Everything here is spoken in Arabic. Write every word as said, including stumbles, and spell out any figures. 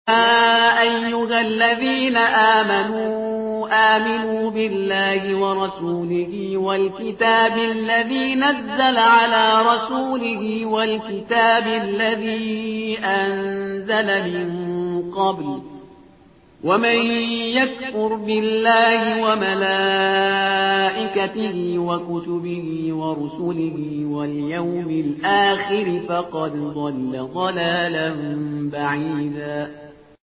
يا أيها الذين آمنوا آمنوا بالله ورسوله والكتاب الذي نزل على رسوله والكتاب الذي أنزل من قبل ومن يكفر بالله وملائكته وكتبه ورسله واليوم الآخر فقد ضل ضلالا بعيدا